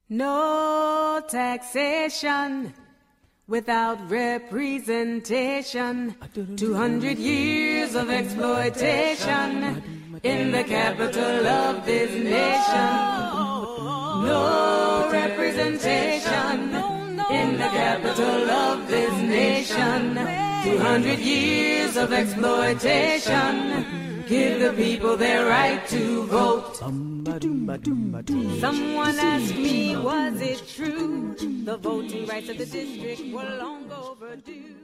No taxation without representation. 200 years of exploitation in the capital of this nation. No representation in the capital of this nation. 200 years of exploitation. Give the people their right to vote. Someone asked me, was it true? The voting rights of the district were long overdue.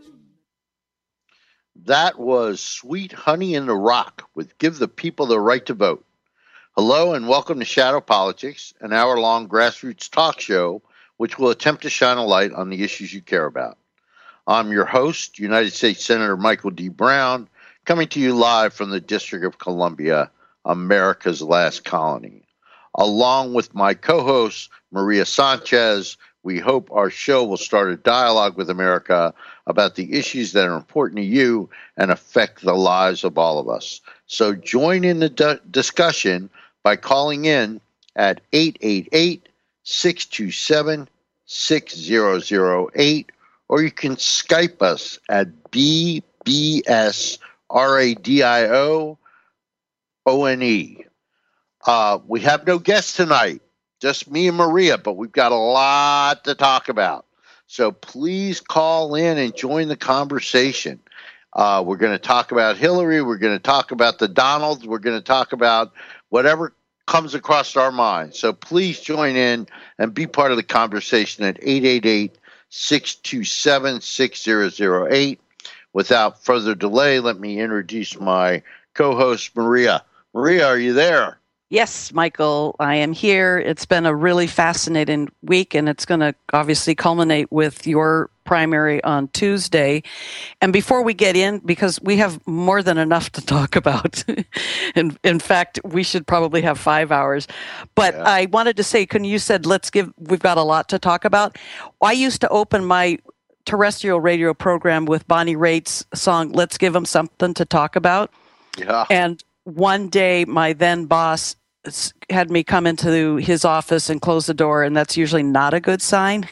That was Sweet Honey in the Rock with Give the People the Right to Vote. Hello and welcome to Shadow Politics, an hour-long grassroots talk show which will attempt to shine a light on the issues you care about. I'm your host, United States Senator Michael D. Brown, coming to you live from the District of Columbia, America's last colony. Along with my co-host, Maria Sanchez, we hope our show will start a dialogue with America about the issues that are important to you and affect the lives of all of us. So join in the discussion by calling in at 888-627-6008, or you can Skype us at BBSRADIOONE. We have no guests tonight, just me and Maria, but we've got a lot to talk about. So please call in and join the conversation. We're going to talk about Hillary. We're going to talk about the Donalds. We're going to talk about whatever comes across our minds. So please join in and be part of the conversation at 888-627-6008. Without further delay, let me introduce my co-host, Maria. Maria, are you there? Yes, Michael, I am here. It's been a really fascinating week, and it's going to obviously culminate with your primary on Tuesday. And before we get in, because we have more than enough to talk about, in fact, we should probably have 5 hours. But yeah. I wanted to say, you said, we've got a lot to talk about. I used to open my terrestrial radio program with Bonnie Raitt's song, Let's Give Them Something to Talk About. Yeah. And one day, my then boss had me come into his office and close the door, and that's usually not a good sign.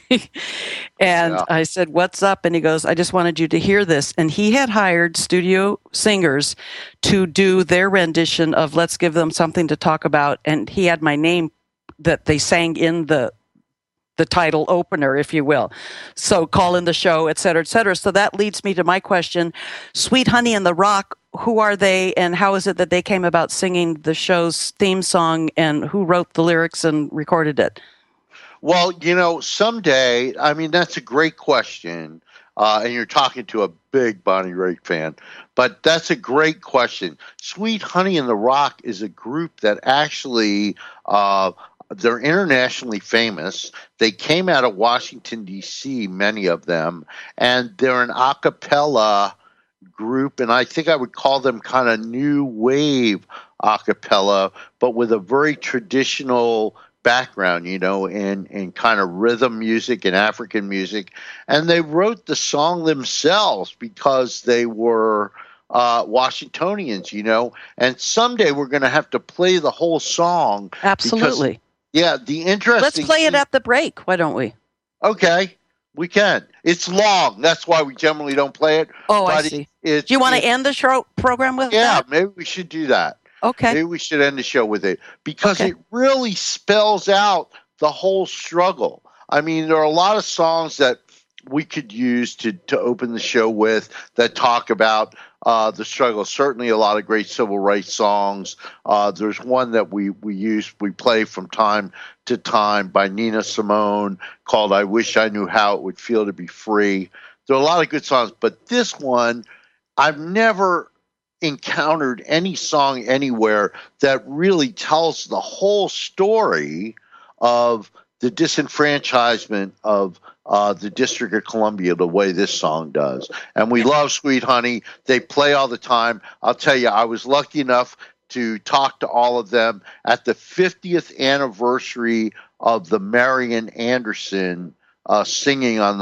And yeah. I said, "What's up?" And he goes, "I just wanted you to hear this." And he had hired studio singers to do their rendition of Let's Give Them Something to Talk About, and he had my name that they sang in the title opener, if you will. So call in the show, et cetera, et cetera. So that leads me to my question. Sweet Honey in the Rock, who are they, and how is it that they came about singing the show's theme song, and who wrote the lyrics and recorded it? Well, someday, that's a great question, and you're talking to a big Bonnie Raitt fan, but that's a great question. Sweet Honey in the Rock is a group that actually they're internationally famous. They came out of Washington, D.C., many of them, and they're an a cappella group, and I think I would call them kind of new wave a cappella, but with a very traditional background, in kind of rhythm music and African music. And they wrote the song themselves because they were Washingtonians, and someday we're going to have to play the whole song. Absolutely. Because, yeah, the interesting Let's play it at the break. Why don't we? Okay. We can. It's long. That's why we generally don't play it. Oh, I see. Do you want to end the show program with that? Yeah, maybe we should do that. Okay. Maybe we should end the show with it because it really spells out the whole struggle. There are a lot of songs that we could use to open the show with that talk about the struggle. Certainly a lot of great civil rights songs. There's one that we play from time to time by Nina Simone called I Wish I Knew How It Would Feel to Be Free. There are a lot of good songs, but this one, I've never encountered any song anywhere that really tells the whole story of the disenfranchisement of the District of Columbia the way this song does. And we love Sweet Honey. They play all the time. I'll tell you, I was lucky enough to talk to all of them at the 50th anniversary of the Marian Anderson singing on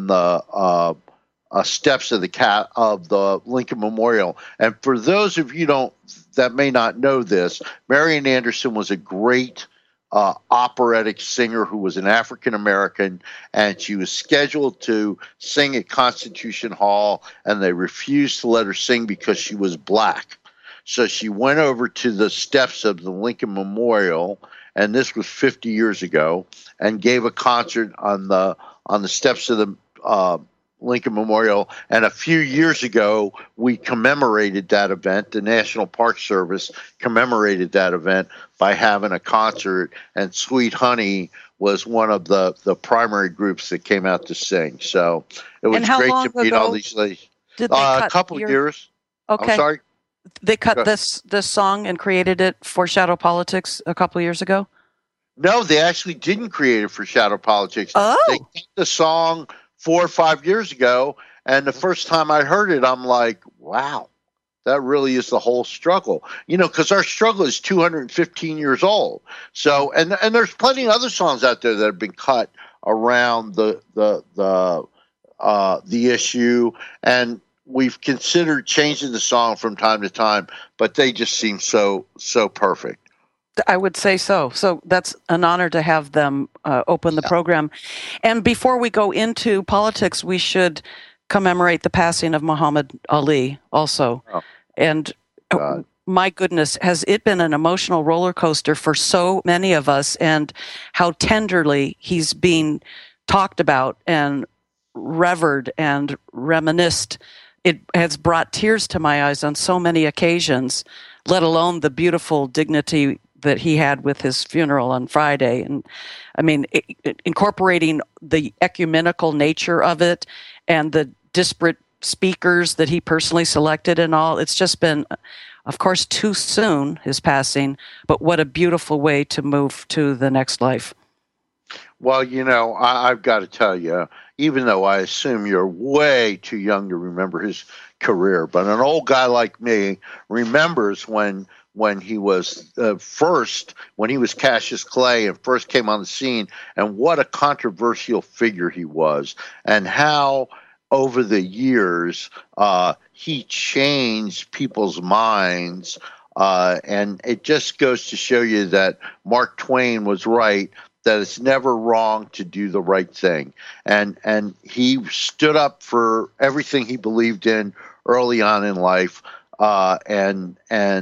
the steps of the Lincoln Memorial. And for those of you that may not know this, Marian Anderson was a great operatic singer who was an African American, and she was scheduled to sing at Constitution Hall, and they refused to let her sing because she was black. So she went over to the steps of the Lincoln Memorial, and this was 50 years ago, and gave a concert on the steps of the Lincoln Memorial. And a few years ago, we commemorated that event. The National Park Service commemorated that event by having a concert, and Sweet Honey was one of the primary groups that came out to sing. So it was great to meet all these ladies. A couple of years. Okay. I'm sorry? They cut this song and created it for Shadow Politics a couple of years ago? No, they actually didn't create it for Shadow Politics. Oh. They cut the song 4 or 5 years ago, and the first time I heard it, I'm like, wow, that really is the whole struggle. Because our struggle is 215 years old. So, and there's plenty of other songs out there that have been cut around the issue, and we've considered changing the song from time to time, but they just seem so perfect. I would say so. So that's an honor to have them open the program. And before we go into politics, we should commemorate the passing of Muhammad Ali also. Oh. And my goodness, has it been an emotional roller coaster for so many of us, and how tenderly he's being talked about and revered and reminisced. It has brought tears to my eyes on so many occasions, let alone the beautiful dignity that he had with his funeral on Friday. And I mean, incorporating the ecumenical nature of it and the disparate speakers that he personally selected and all, it's just been, of course, too soon, his passing, but what a beautiful way to move to the next life. Well, I've got to tell you, even though I assume you're way too young to remember his career, but an old guy like me remembers when he was when he was Cassius Clay and first came on the scene, and what a controversial figure he was, and how over the years he changed people's minds. And it just goes to show you that Mark Twain was right, that it's never wrong to do the right thing. And he stood up for everything he believed in early on in life. And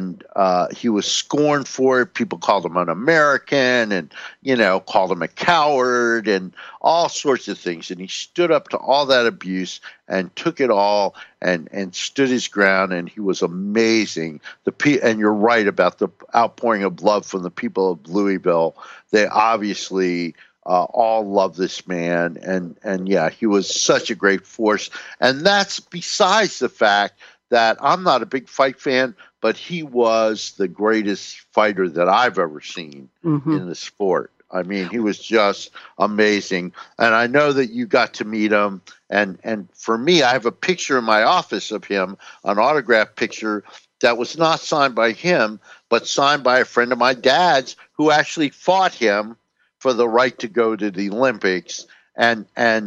he was scorned for it. People called him un-American and, called him a coward and all sorts of things. And he stood up to all that abuse and took it all and stood his ground. And he was amazing. And you're right about the outpouring of love from the people of Louisville. They obviously all love this man. And yeah, he was such a great force. And that's besides the fact that I'm not a big fight fan, but he was the greatest fighter that I've ever seen in the sport. I mean, he was just amazing. And I know that you got to meet him. And for me, I have a picture in my office of him, an autograph picture that was not signed by him, but signed by a friend of my dad's who actually fought him for the right to go to the Olympics. And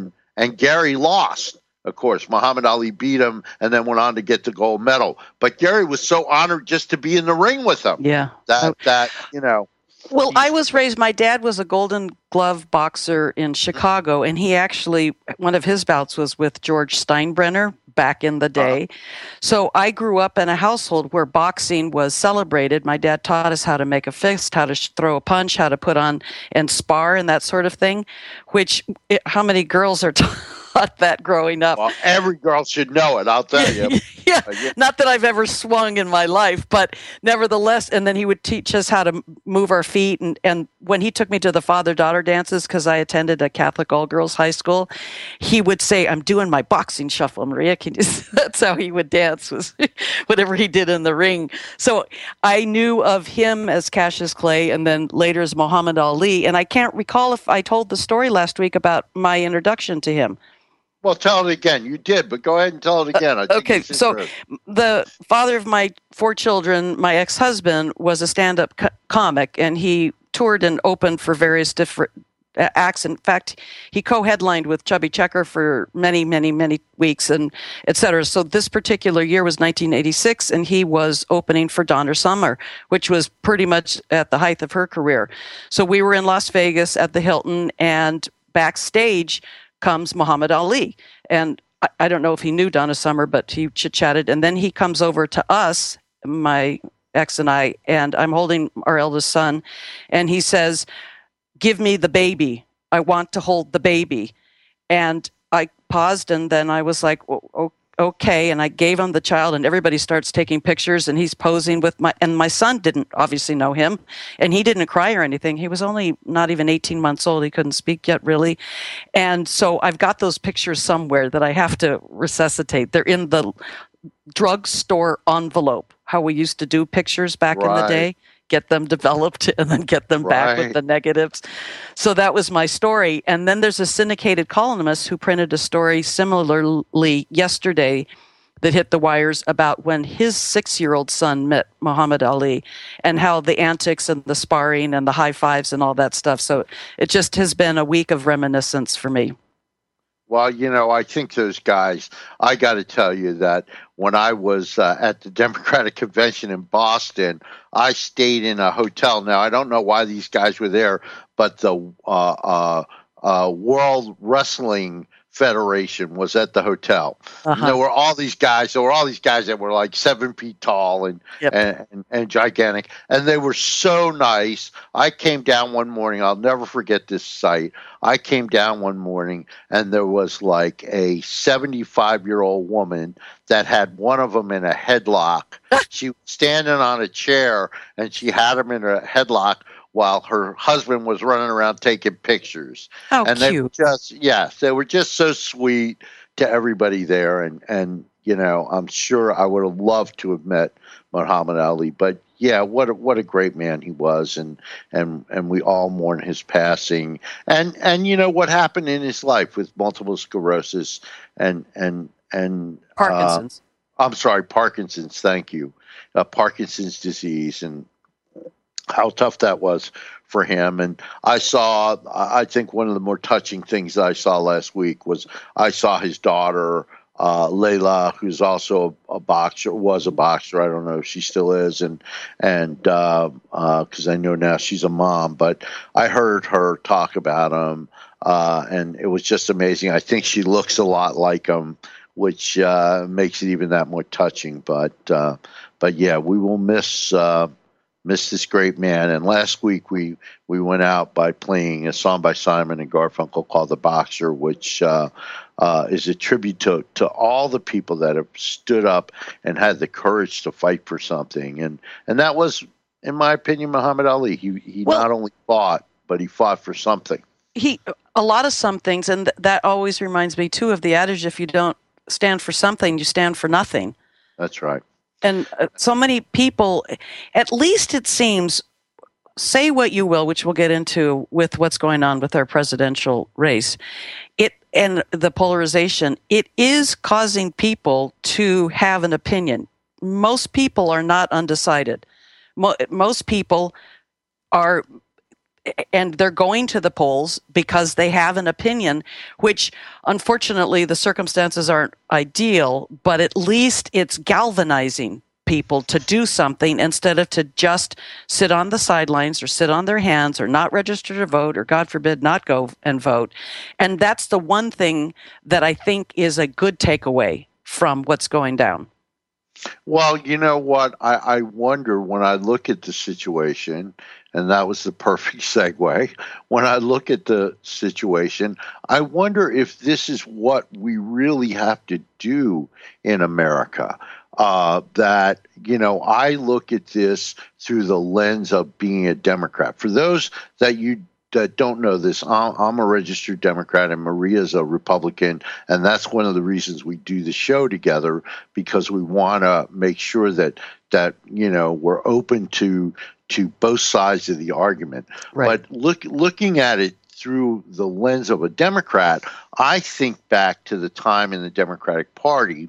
Gary lost. Of course, Muhammad Ali beat him and then went on to get the gold medal. But Gary was so honored just to be in the ring with him. Yeah. Well, I was raised, my dad was a Golden Glove boxer in Chicago, and he actually, one of his bouts was with George Steinbrenner back in the day. So I grew up in a household where boxing was celebrated. My dad taught us how to make a fist, how to throw a punch, how to put on and spar and that sort of thing, how many girls are taught that growing up? Well, every girl should know it, I'll tell you. Yeah, not that I've ever swung in my life, but nevertheless, and then he would teach us how to move our feet. And when he took me to the father-daughter dances, because I attended a Catholic all-girls high school, he would say, I'm doing my boxing shuffle, Maria. That's how he would dance, was whatever he did in the ring. So I knew of him as Cassius Clay and then later as Muhammad Ali. And I can't recall if I told the story last week about my introduction to him. Well, tell it again. You did, but go ahead and tell it again. Okay, so the father of my 4 children, my ex-husband, was a stand-up comic, and he toured and opened for various different acts. In fact, he co-headlined with Chubby Checker for many, many, many weeks, and et cetera. So this particular year was 1986, and he was opening for Donna Summer, which was pretty much at the height of her career. So we were in Las Vegas at the Hilton, and backstage comes Muhammad Ali. And I don't know if he knew Donna Summer, but he chit-chatted. And then he comes over to us, my ex and I'm holding our eldest son, and he says, "Give me the baby. I want to hold the baby." And I paused, and then I was like, okay. And I gave him the child, and everybody starts taking pictures, and he's posing with my son didn't obviously know him, and he didn't cry or anything. He was only not even 18 months old. He couldn't speak yet, really. And so I've got those pictures somewhere that I have to resuscitate. They're in the drugstore envelope, how we used to do pictures back in the day. Get them developed and then get them back with the negatives. So that was my story. And then there's a syndicated columnist who printed a story similarly yesterday that hit the wires about when his 6-year-old son met Muhammad Ali and how the antics and the sparring and the high fives and all that stuff. So it just has been a week of reminiscence for me. Well, I think those guys, I got to tell you that when I was at the Democratic Convention in Boston, I stayed in a hotel. Now, I don't know why these guys were there, but the World Wrestling Federation was at the hotel. And there were all these guys. There were all these guys that were like 7 feet tall and gigantic, and they were so nice. I came down one morning. I'll never forget this sight. I came down one morning, and there was like a 75-year-old woman that had one of them in a headlock. She was standing on a chair, and she had him in a headlock while her husband was running around taking pictures. How and cute. They were just so sweet to everybody there. And I'm sure I would have loved to have met Muhammad Ali. But yeah, what a great man he was, and we all mourn his passing. And what happened in his life with multiple sclerosis and Parkinson's. I'm sorry, Parkinson's. Thank you, Parkinson's disease, and how tough that was for him. And I think one of the more touching things that I saw last week was I saw his daughter, Layla, who's also was a boxer. I don't know if she still is. And because I know now she's a mom, but I heard her talk about him. And it was just amazing. I think she looks a lot like him, which makes it even that more touching. But yeah, we will miss this great man. And last week we went out by playing a song by Simon and Garfunkel called "The Boxer," which is a tribute to all the people that have stood up and had the courage to fight for something. And that was, in my opinion, Muhammad Ali. He not only fought, but he fought for something. A lot of some things, and that always reminds me too of the adage: if you don't stand for something, you stand for nothing. That's right. And so many people, at least it seems, say what you will, which we'll get into with what's going on with our presidential race, and the polarization, it is causing people to have an opinion. Most people are not undecided. Most people are, and they're going to the polls because they have an opinion, which unfortunately the circumstances aren't ideal, but at least it's galvanizing people to do something instead of to just sit on the sidelines or sit on their hands or not register to vote or, God forbid, not go and vote. And that's the one thing that I think is a good takeaway from what's going down. Well, you know what? I wonder when I look at the situation, and that was the perfect segue. When I look at the situation, I wonder if this is what we really have to do in America. That, I look at this through the lens of being a Democrat. For those that don't know this, I'm a registered Democrat and Maria's a Republican, and that's one of the reasons we do the show together, because we want to make sure that we're open to both sides of the argument. Right. But looking at it through the lens of a Democrat, I think back to the time in the Democratic Party.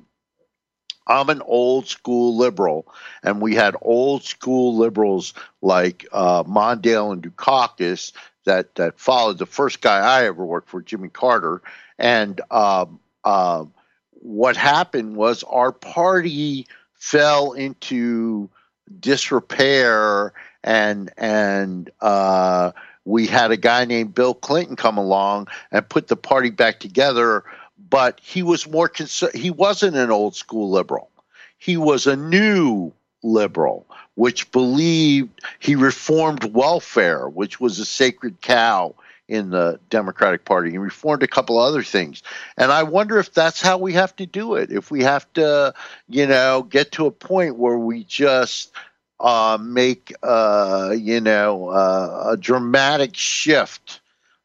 I'm an old school liberal, and we had old school liberals like Mondale and Dukakis that followed the first guy I ever worked for, Jimmy Carter. And what happened was our party fell into disrepair, and we had a guy named Bill Clinton come along and put the party back together. But he was he wasn't an old school liberal. He was a new liberal, which believed he reformed welfare, which was a sacred cow in the Democratic Party. He reformed a couple other things. And I wonder if that's how we have to do it. If we have to, get to a point where we just make, a dramatic shift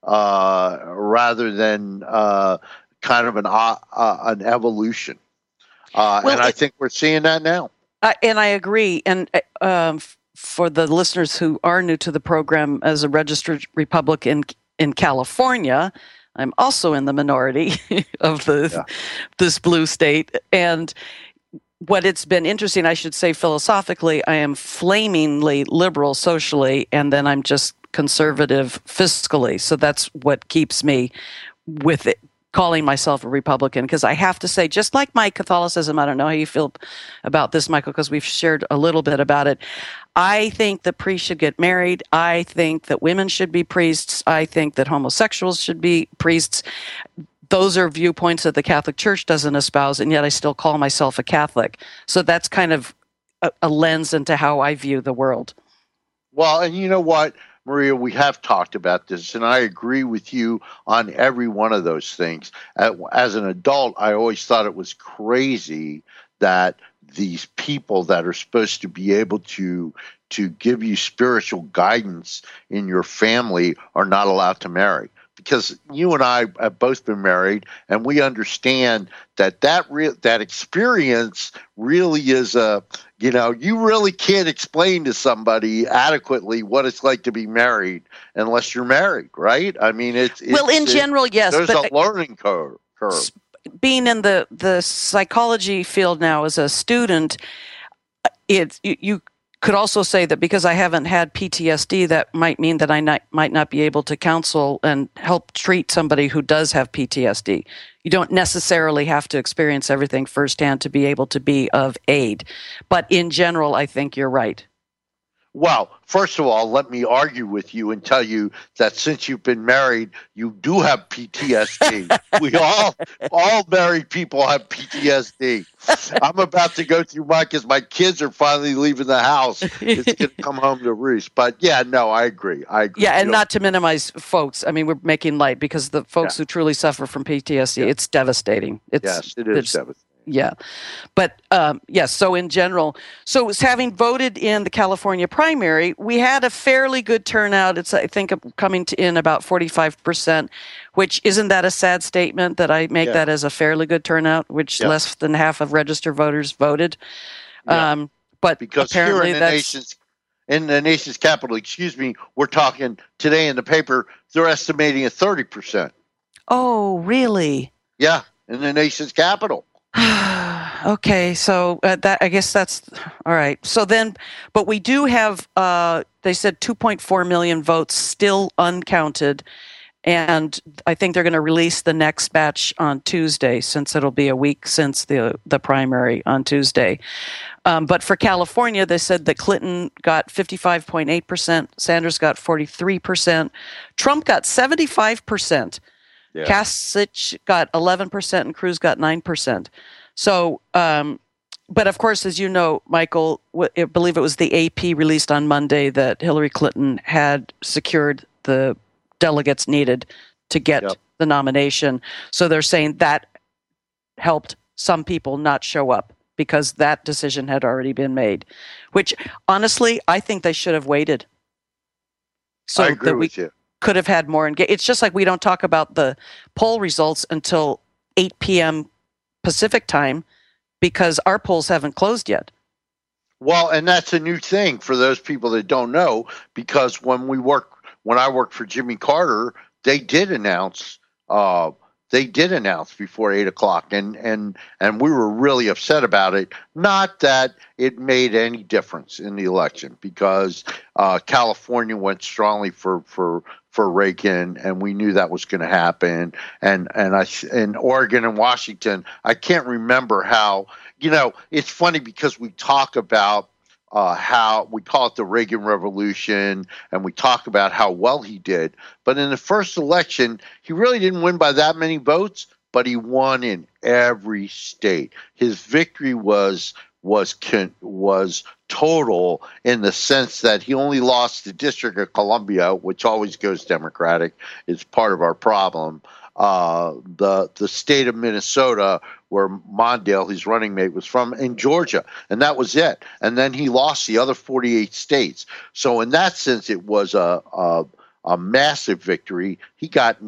rather than kind of an evolution. And I think we're seeing that now. And I agree. And for the listeners who are new to the program, as a registered Republican in California, I'm also in the minority of this blue state. And what it's been interesting, I should say philosophically, I am flamingly liberal socially, and then I'm just conservative fiscally. So that's what keeps me with it, calling myself a Republican, because I have to say, just like my Catholicism, I don't know how you feel about this, Michael, because we've shared a little bit about it. I think that priests should get married. I think that women should be priests. I think that homosexuals should be priests. Those are viewpoints that the Catholic Church doesn't espouse, and yet I still call myself a Catholic. So that's kind of a lens into how I view the world. Well, and you know what, Maria, we have talked about this, and I agree with you on every one of those things. As an adult, I always thought it was crazy that these people that are supposed to be able to give you spiritual guidance in your family are not allowed to marry. Because you and I have both been married, and we understand that experience really is you really can't explain to somebody adequately what it's like to be married unless you're married, right? I mean, in general, yes. There's a learning curve. Being in the psychology field now as a student, you could also say that because I haven't had PTSD, that might mean that I might not be able to counsel and help treat somebody who does have PTSD. You don't necessarily have to experience everything firsthand to be able to be of aid. But in general, I think you're right. Well, first of all, let me argue with you and tell you that since you've been married, you do have PTSD. We all married people have PTSD. I'm about to go through mine because my kids are finally leaving the house. It's going to come home to roost. But yeah, no, I agree. Yeah, and not to minimize folks. I mean, we're making light because the folks who truly suffer from PTSD, it's devastating. Yes, it is devastating. Yeah. But yes, so in general, having voted in the California primary, we had a fairly good turnout. It's, I think, coming in about 45%, which isn't that a sad statement that I make that as a fairly good turnout, which less than half of registered voters voted. Yeah. But because apparently here in the nation's capital, we're talking today in the paper, they're estimating at 30%. Oh, really? Yeah, in the nation's capital. Okay, so that, I guess that's all right. So then, but we do have, they said 2.4 million votes still uncounted, and I think they're going to release the next batch on Tuesday, since it'll be a week since the primary on Tuesday. But for California, they said that Clinton got 55.8%, Sanders got 43%, Trump got 75%. Yeah. Kasich got 11% and Cruz got 9%. So, but of course, as you know, Michael, I believe it was the AP released on Monday that Hillary Clinton had secured the delegates needed to get the nomination. So they're saying that helped some people not show up because that decision had already been made, which honestly, I think they should have waited. So I agree with you. Could have had more engagement. It's just like we don't talk about the poll results until 8 p.m. Pacific time because our polls haven't closed yet. Well, and that's a new thing for those people that don't know, because when I worked for Jimmy Carter, they did announce they did announce before 8 o'clock, and we were really upset about it. Not that it made any difference in the election, because California went strongly for Reagan, and we knew that was going to happen. And in Oregon and Washington, I can't remember how. It's funny because we talk about how we call it the Reagan Revolution, and we talk about how well he did. But in the first election, he really didn't win by that many votes, but he won in every state. His victory was total, in the sense that he only lost the District of Columbia, which always goes Democratic. It's part of our problem. The state of Minnesota, where Mondale, his running mate, was from, in Georgia, and that was it. And then he lost the other 48 states. So in that sense, it was a massive victory. He got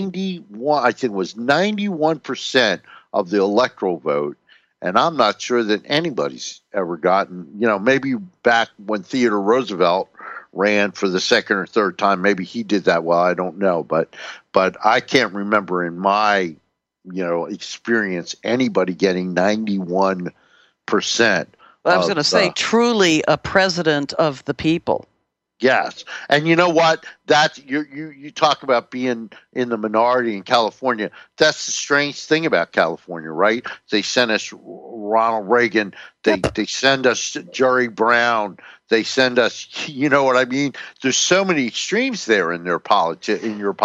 91% of the electoral vote. And I'm not sure that anybody's ever gotten, maybe back when Theodore Roosevelt ran for the second or third time, maybe he did that well. I don't know. But I can't remember in my, experience anybody getting 91%. Well, I was going to say, truly a president of the people. Yes. And you know what? That's you talk about being in the minority in California. That's the strange thing about California, right? They sent us Ronald Reagan. They send us Jerry Brown. They send us, you know what I mean? There's so many extremes there in your politics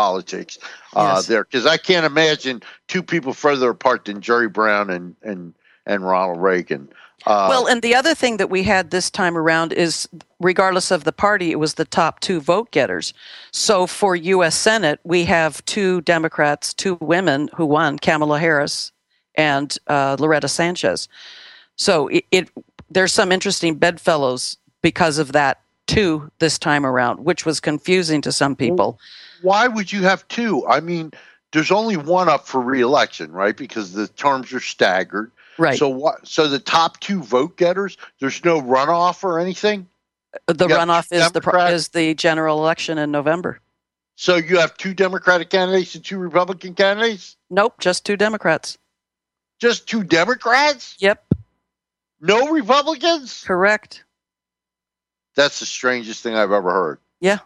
Yes. there, because I can't imagine two people further apart than Jerry Brown and Ronald Reagan. Well, and the other thing that we had this time around is, regardless of the party, it was the top two vote getters. So for U.S. Senate, we have two Democrats, two women who won, Kamala Harris and Loretta Sanchez. So there's some interesting bedfellows because of that, too, this time around, which was confusing to some people. Why would you have two? I mean, there's only one up for re-election, right? Because the terms are staggered. Right. So the top two vote getters, there's no runoff or anything? The runoff is the general election in November. So you have two Democratic candidates and two Republican candidates? Nope, just two Democrats. Just two Democrats? Yep. No Republicans? Correct. That's the strangest thing I've ever heard. Yeah.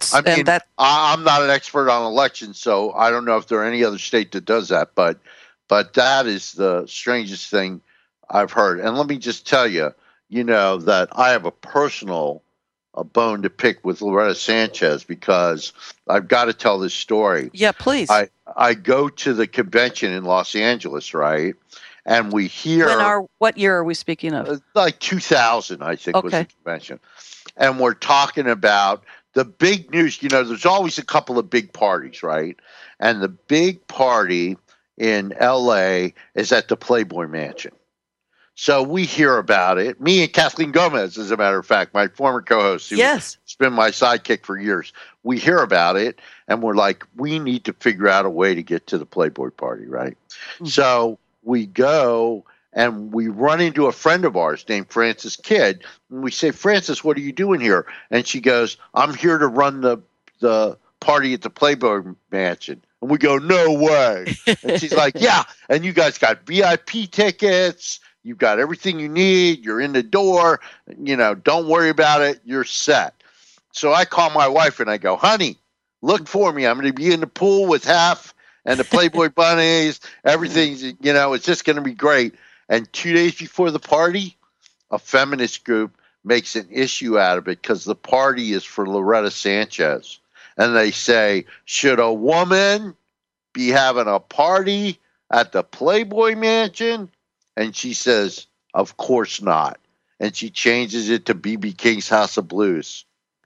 I'm not an expert on elections, so I don't know if there are any other state that does that, but that is the strangest thing I've heard. And let me just tell you, that I have a personal bone to pick with Loretta Sanchez, because I've got to tell this story. Yeah, please. I go to the convention in Los Angeles, right? And we hear... What year are we speaking of? Like 2000, I think, was the convention. And we're talking about the big news. There's always a couple of big parties, right? And the big party in L.A. is at the Playboy Mansion. So we hear about it. Me and Kathleen Gomez, as a matter of fact, my former co-host, who's been my sidekick for years, we hear about it, and we're like, we need to figure out a way to get to the Playboy party, right? Mm-hmm. So we go, and we run into a friend of ours named Frances Kidd, and we say, Frances, what are you doing here? And she goes, I'm here to run the party at the Playboy Mansion. And we go, no way. And she's like, yeah. And you guys got VIP tickets. You've got everything you need. You're in the door. Don't worry about it. You're set. So I call my wife and I go, honey, look for me. I'm going to be in the pool with Hef and the Playboy bunnies. Everything's, it's just going to be great. And 2 days before the party, a feminist group makes an issue out of it because the party is for Loretta Sanchez. And they say, should a woman be having a party at the Playboy Mansion? And she says, of course not. And she changes it to B.B. King's House of Blues.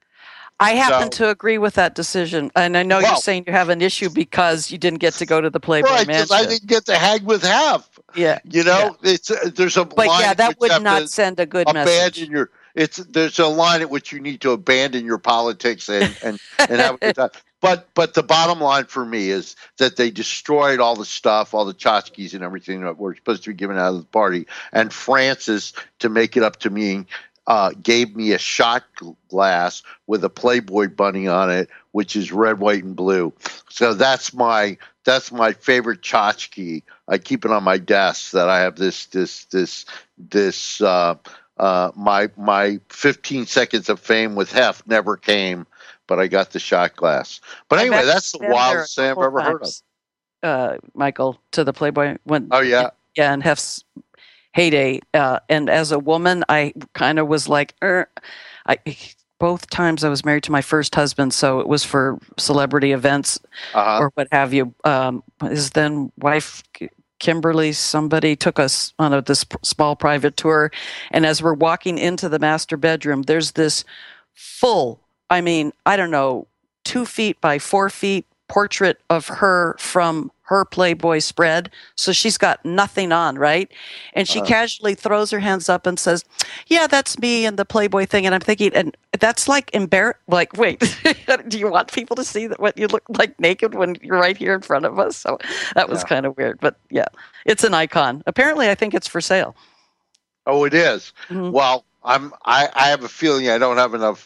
I happen to agree with that decision. And I know you're saying you have an issue because you didn't get to go to the Playboy Mansion. Right, because I didn't get to hang with Hef. Yeah. There's a but line that would not send a good message. There's a line at which you need to abandon your politics and have a good time. But the bottom line for me is that they destroyed all the stuff, all the tchotchkes and everything that were supposed to be given out of the party. And Frances, to make it up to me, gave me a shot glass with a Playboy bunny on it, which is red, white, and blue. So that's my that's my favorite tchotchke. I keep it on my desk. That I have my 15 seconds of fame with Hef never came, but I got the shot glass. But anyway, that's the wildest thing I've ever heard of. Michael, to the Playboy. Yeah, and Hef's heyday. And as a woman, I kind of was like, both times I was married to my first husband, so it was for celebrity events or what have you. His then wife, Kimberly, somebody took us on this small private tour, and as we're walking into the master bedroom, there's this full, I don't know, 2 feet by 4 feet portrait of her from her Playboy spread. So she's got nothing on, right? And she casually throws her hands up and says, "Yeah, that's me and the Playboy thing." And I'm thinking, and that's like like, wait, do you want people to see what you look like naked when you're right here in front of us? So that was kind of weird, but yeah, it's an icon. Apparently, I think it's for sale. Oh, it is. Mm-hmm. Well, I have a feeling I don't have enough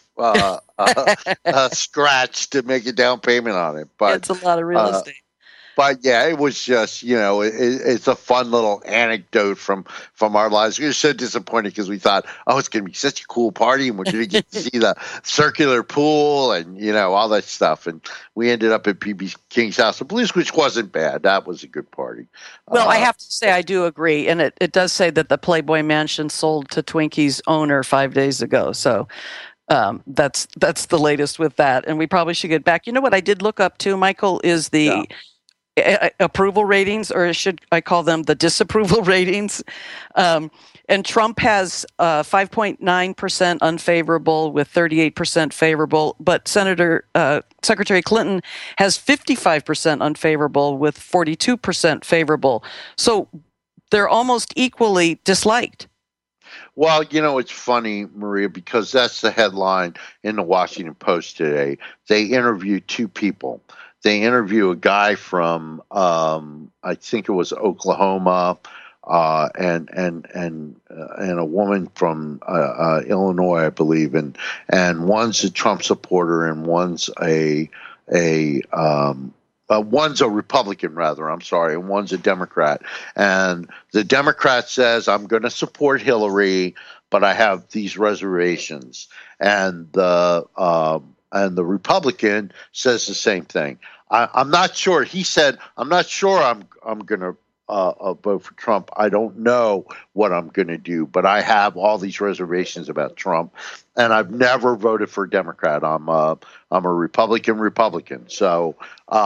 scratch to make a down payment on it, but it's a lot of real estate. But yeah, it was just, it's a fun little anecdote from our lives. We were so disappointed because we thought, it's going to be such a cool party and we're going to get to see the circular pool and, all that stuff. And we ended up at B.B. King's House of Blues, which wasn't bad. That was a good party. Well, I have to say I do agree. And it does say that the Playboy Mansion sold to Twinkie's owner 5 days ago. So that's the latest with that. And we probably should get back. You know what I did look up too, Michael, is the approval ratings, or should I call them the disapproval ratings? And Trump has 5.9% unfavorable with 38% favorable, but Secretary Clinton has 55% unfavorable with 42% favorable. So they're almost equally disliked. Well, it's funny, Maria, because that's the headline in the Washington Post today. They interviewed 2 people. They interview a guy from, I think it was Oklahoma, and a woman from Illinois, I believe, and one's a Trump supporter and one's a Republican, rather. I'm sorry, and one's a Democrat. And the Democrat says, "I'm going to support Hillary, but I have these reservations," and the Republican says the same thing. I'm not sure. He said, "I'm not sure I'm going to vote for Trump. I don't know what I'm going to do, but I have all these reservations about Trump, and I've never voted for a Democrat. I'm a Republican." So,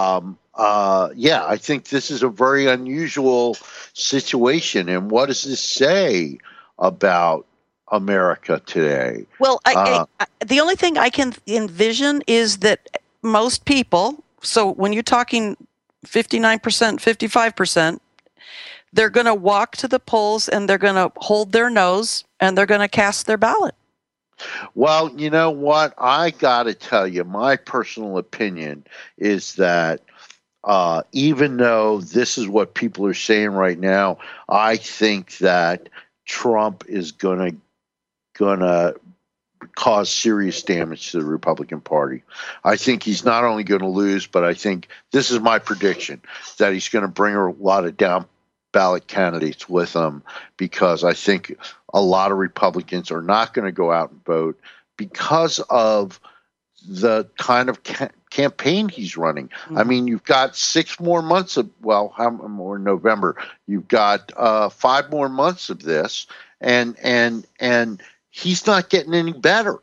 I think this is a very unusual situation. And what does this say about America today? Well, the only thing I can envision is that most people, so when you're talking 59%, 55%, they're going to walk to the polls and they're going to hold their nose and they're going to cast their ballot. Well, you know what? I got to tell you, my personal opinion is that even though this is what people are saying right now, I think that Trump is going to cause serious damage to the Republican Party. I think he's not only going to lose, but I think this is my prediction, that he's going to bring a lot of down ballot candidates with him, because I think a lot of Republicans are not going to go out and vote because of the kind of campaign he's running. Mm-hmm. I mean, you've got 6 more months of, how more November? You've got 5 more months of this, and he's not getting any better.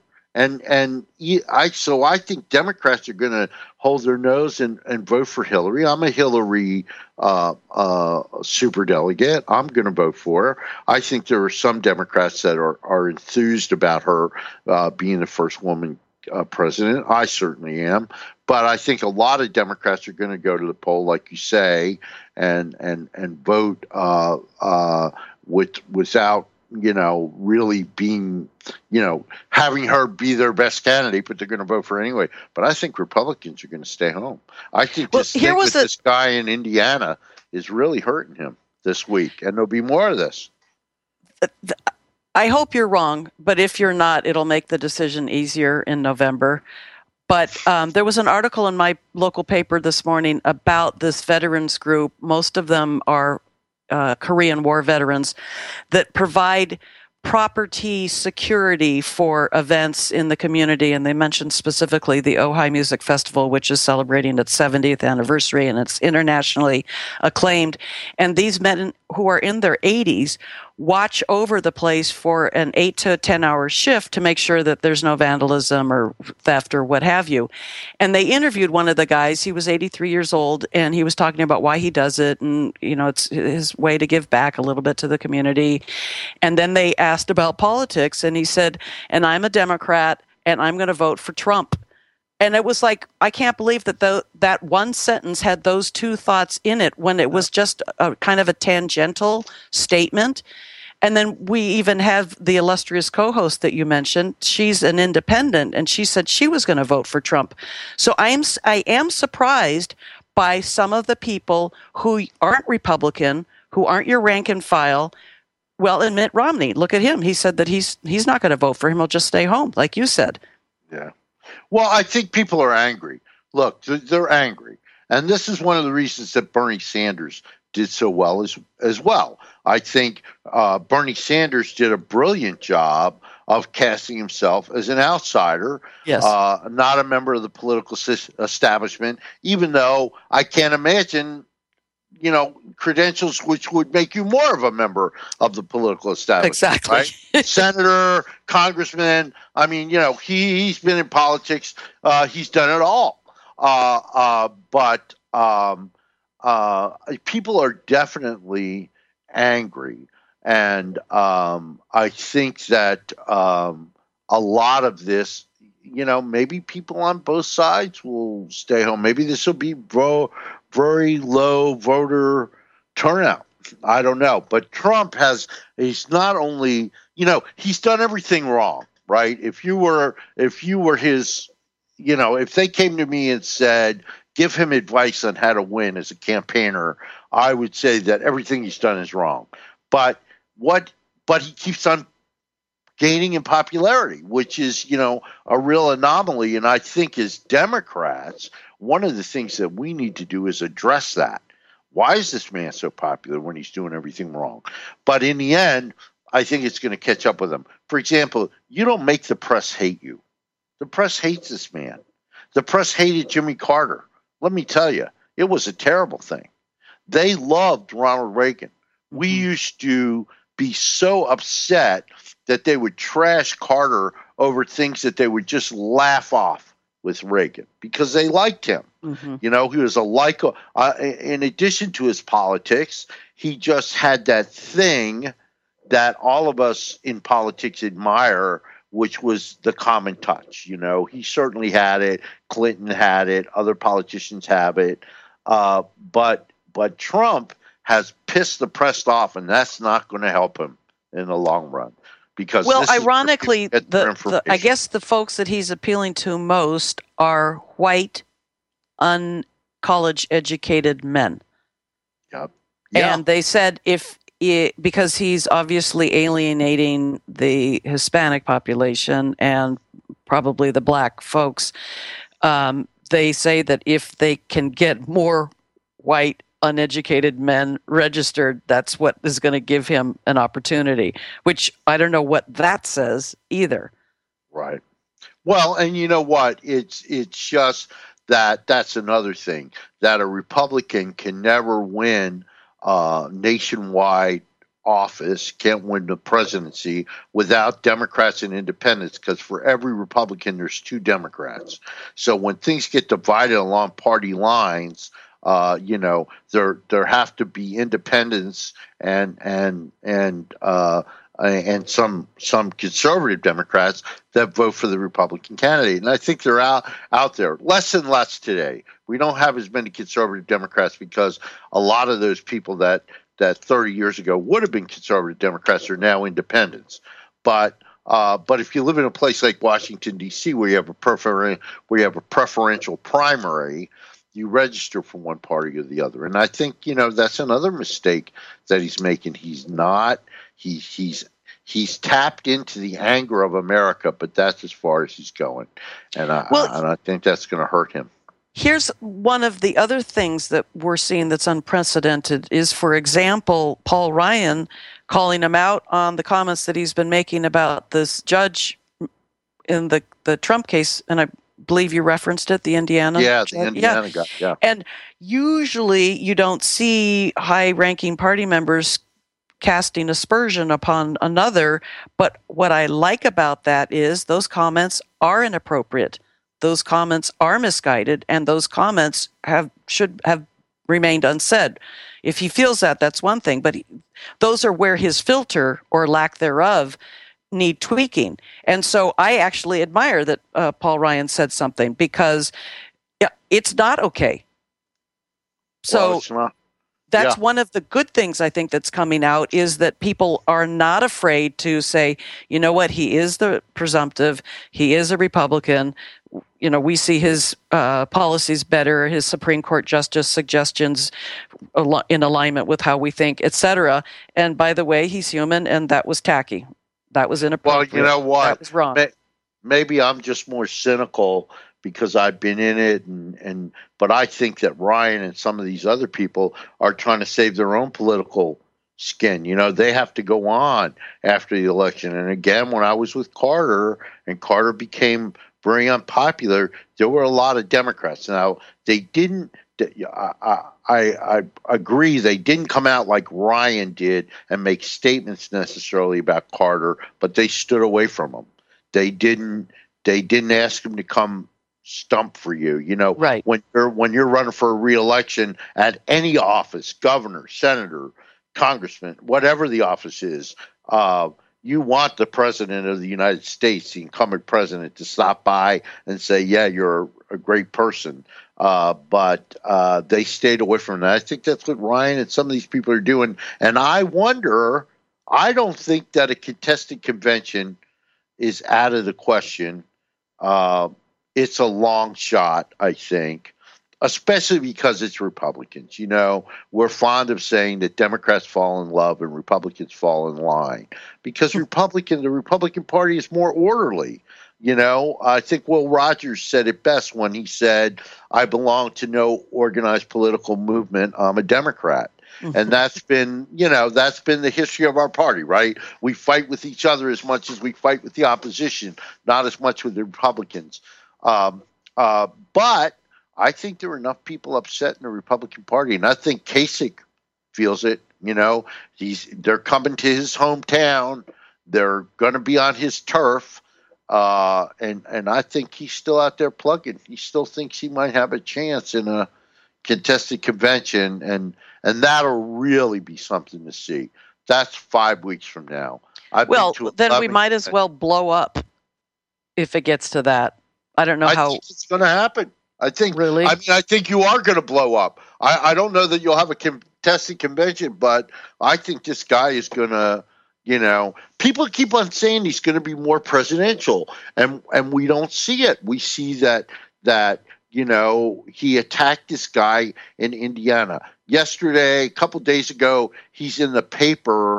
So I think Democrats are going to hold their nose and vote for Hillary. I'm a Hillary superdelegate. I'm going to vote for her. I think there are some Democrats that are enthused about her being the first woman president. I certainly am. But I think a lot of Democrats are going to go to the poll, like you say, and vote without really being, having her be their best candidate, but they're going to vote for her anyway. But I think Republicans are going to stay home. I think this guy in Indiana is really hurting him this week, and there'll be more of this. I hope you're wrong, but if you're not, it'll make the decision easier in November. But there was an article in my local paper this morning about this veterans group. Most of them are Korean War veterans that provide property security for events in the community. And they mentioned specifically the Ojai Music Festival, which is celebrating its 70th anniversary, and it's internationally acclaimed. And these men who are in their 80s watch over the place for an 8 to 10 hour shift to make sure that there's no vandalism or theft or what have you. And they interviewed one of the guys. He was 83 years old, and he was talking about why he does it. And, you know, it's his way to give back a little bit to the community. And then they asked about politics, and he said, and I'm a Democrat, and I'm going to vote for Trump. And it was like, I can't believe that that one sentence had those two thoughts in it when it was just a kind of a tangential statement. And then we even have the illustrious co-host that you mentioned. She's an independent, and she said she was going to vote for Trump. So I am surprised by some of the people who aren't Republican, who aren't your rank and file. Well, and Mitt Romney, look at him. He said that he's not going to vote for him. He'll just stay home, like you said. Yeah. Well, I think people are angry. Look, they're angry. And this is one of the reasons that Bernie Sanders did so well as well. I think Bernie Sanders did a brilliant job of casting himself as an outsider, yes. Not a member of the political establishment, even though I can't imagine, you know, credentials which would make you more of a member of the political establishment. Exactly. Right? Senator, congressman. I mean, you know, he's been in politics. He's done it all. But people are definitely angry. And I think that a lot of this, you know, maybe people on both sides will stay home. Maybe this will be very low voter turnout. I don't know. But Trump he's not only, you know, he's done everything wrong, right? If you were his, you know, if they came to me and said, give him advice on how to win as a campaigner, I would say that everything he's done is wrong. But he keeps on gaining in popularity, which is, you know, a real anomaly. And I think as Democrats, one of the things that we need to do is address that. Why is this man so popular when he's doing everything wrong? But in the end, I think it's going to catch up with him. For example, you don't make the press hate you. The press hates this man. The press hated Jimmy Carter. Let me tell you, it was a terrible thing. They loved Ronald Reagan. We used to be so upset that they would trash Carter over things that they would just laugh off with Reagan because they liked him. Mm-hmm. You know, he was in addition to his politics, he just had that thing that all of us in politics admire, which was the common touch. You know, he certainly had it. Clinton had it. Other politicians have it. But Trump has pissed the press off, and that's not going to help him in the long run. Because ironically, I guess the folks that he's appealing to most are white, uncollege educated men. Yep. Yeah. And they said because he's obviously alienating the Hispanic population and probably the black folks, they say that if they can get more white, uneducated men registered, that's what is going to give him an opportunity, which I don't know what that says either. Right. Well, and you know what? It's just that's another thing, that a Republican can never win nationwide office, can't win the presidency without Democrats and independents, because for every Republican, there's 2 Democrats. So when things get divided along party lines, you know, there have to be independents and some conservative Democrats that vote for the Republican candidate. And I think they're out there. Less and less today. We don't have as many conservative Democrats because a lot of those people that 30 years ago would have been conservative Democrats are now independents. But if you live in a place like Washington, D.C., where you have a preferential primary, you register for one party or the other. And I think, you know, that's another mistake that he's making. He's he's tapped into the anger of America, but that's as far as he's going, and I think that's going to hurt him. Here's one of the other things that we're seeing that's unprecedented is, for example, Paul Ryan calling him out on the comments that he's been making about this judge in the Trump case, and I believe you referenced it, the Indiana judge. The Indiana guy, yeah. And usually you don't see high-ranking party members casting aspersion upon another, but what I like about that is those comments are inappropriate. Those comments are misguided, and those comments should have remained unsaid. If he feels that, that's one thing, but those are where his filter, or lack thereof, need tweaking. And so I actually admire that Paul Ryan said something, because it's not okay. So that's one of the good things I think that's coming out, is that people are not afraid to say, you know what, he is the presumptive, he is a Republican. You know, we see his policies better, his Supreme Court justice suggestions in alignment with how we think, etc. And by the way, he's human, and that was tacky. That was inappropriate. Well, you know what? That was wrong. Maybe I'm just more cynical because I've been in it, but I think that Ryan and some of these other people are trying to save their own political skin. You know, they have to go on after the election. And again, when I was with Carter and Carter became very unpopular, there were a lot of Democrats. Now, they didn't, I agree, they didn't come out like Ryan did and make statements necessarily about Carter, but they stood away from him. They didn't ask him to come stump for you. You know, right. When you're running for a re-election at any office, governor, senator, congressman, whatever the office is, you want the president of the United States, the incumbent president, to stop by and say, yeah, you're a great person. But they stayed away from that. I think that's what Ryan and some of these people are doing. And I wonder, I don't think that a contested convention is out of the question. It's a long shot, I think, especially because it's Republicans. You know, we're fond of saying that Democrats fall in love and Republicans fall in line because the Republican Party is more orderly. You know, I think Will Rogers said it best when he said, I belong to no organized political movement. I'm a Democrat. And that's been the history of our party, right? We fight with each other as much as we fight with the opposition, not as much with the Republicans. But I think there are enough people upset in the Republican Party, and I think Kasich feels it. You know, they're coming to his hometown. They're going to be on his turf, and I think he's still out there plugging. He still thinks he might have a chance in a contested convention, and that'll really be something to see. That's 5 weeks from now. Then we might as well blow up if it gets to that. I don't know how think it's going to happen. I think really. I mean, I think you are going to blow up. I don't know that you'll have a contested convention, but I think this guy is going to. You know, people keep on saying he's going to be more presidential, and we don't see it. We see that you know, he attacked this guy in Indiana yesterday. A couple days ago, he's in the paper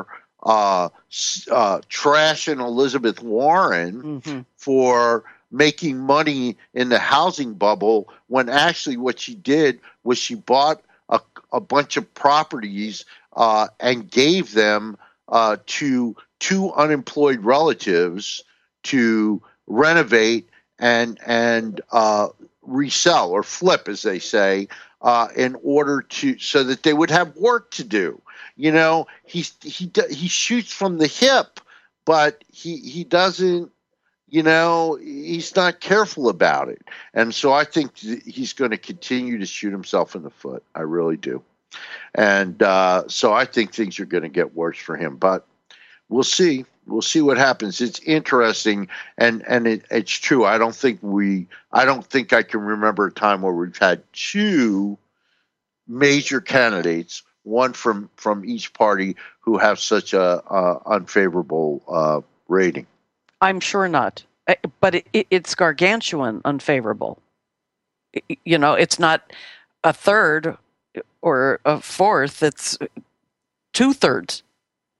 trashing Elizabeth Warren for making money in the housing bubble, when actually what she did was she bought a bunch of properties and gave them to two unemployed relatives to renovate and resell or flip, as they say, in order so that they would have work to do. You know, he shoots from the hip, but he doesn't. You know, he's not careful about it, and so I think he's going to continue to shoot himself in the foot. I really do. And so I think things are going to get worse for him, but we'll see. We'll see what happens. It's interesting, and it's true. I don't think I can remember a time where we've had two major candidates, one from each party, who have such a unfavorable rating. I'm sure not, but it's gargantuan unfavorable. You know, it's not a third or a fourth, it's 2/3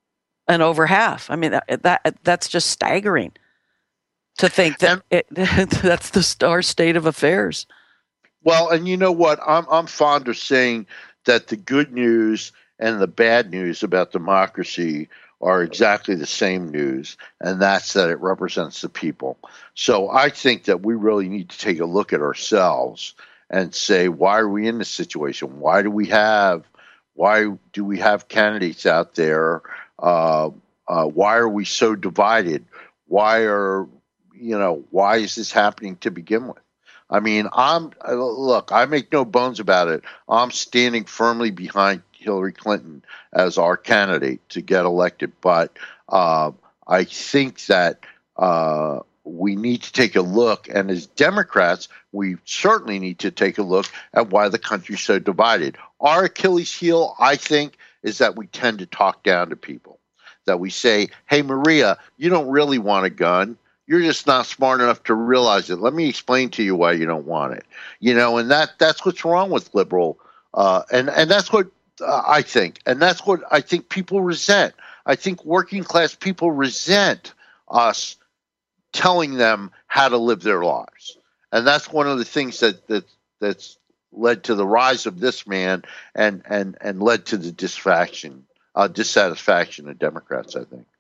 and over half. I mean, that's just staggering to think that that's our state of affairs. Well, and you know what? I'm fond of saying that the good news and the bad news about democracy are exactly the same news, and that's that it represents the people. So I think that we really need to take a look at ourselves and say, why are we in this situation? Why do we have candidates out there? Why are we so divided? Why is this happening to begin with? I mean, I make no bones about it. I'm standing firmly behind Hillary Clinton as our candidate to get elected. But I think that we need to take a look, and as Democrats, we certainly need to take a look at why the country's so divided. Our Achilles heel, I think, is that we tend to talk down to people, that we say, hey, Maria, you don't really want a gun. You're just not smart enough to realize it. Let me explain to you why you don't want it. And that's what's wrong with liberal, and that's what I think. And that's what I think people resent. I think working class people resent us telling them how to live their lives. And that's one of the things that's led to the rise of this man and led to the dissatisfaction of Democrats, I think.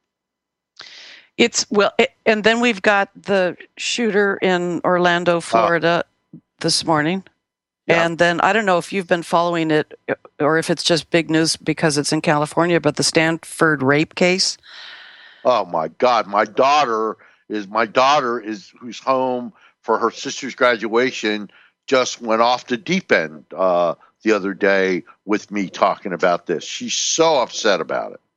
And then we've got the shooter in Orlando, Florida this morning. Yeah. And then I don't know if you've been following it or if it's just big news because it's in California, but the Stanford rape case. Oh my God. My daughter is who's home for her sister's graduation, just went off the deep end the other day with me talking about this. She's so upset about it.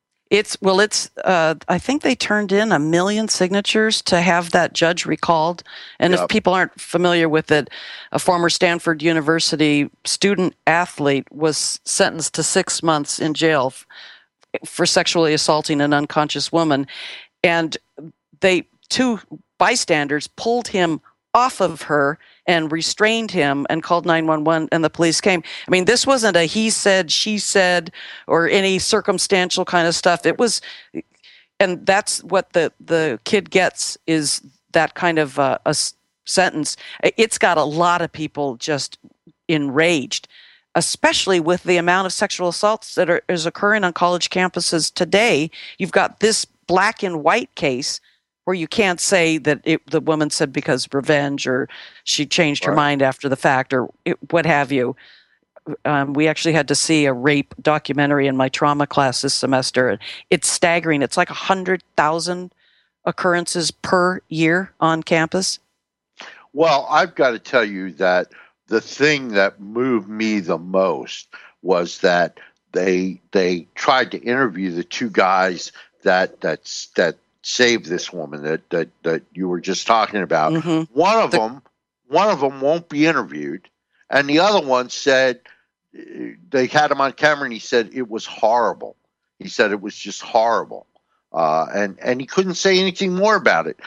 I think they turned in 1 million signatures to have that judge recalled. And If people aren't familiar with it, a former Stanford University student athlete was sentenced to 6 months in jail for sexually assaulting an unconscious woman. And two bystanders pulled him off of her and restrained him and called 911, and the police came. I mean, this wasn't a he said, she said, or any circumstantial kind of stuff. It was, and that's what the kid gets, is that kind of a sentence. It's got a lot of people just enraged, especially with the amount of sexual assaults that is occurring on college campuses today. You've got this black and white case where you can't say that the woman said because revenge or she changed her mind after the fact or what have you. We actually had to see a rape documentary in my trauma class this semester. It's staggering. It's like 100,000 occurrences per year on campus. Well, I've got to tell you that the thing that moved me the most was that they tried to interview the two guys that saved this woman that you were just talking about. Mm-hmm. One of them won't be interviewed, and the other one said they had him on camera, and he said it was horrible. He said it was just horrible, and he couldn't say anything more about it.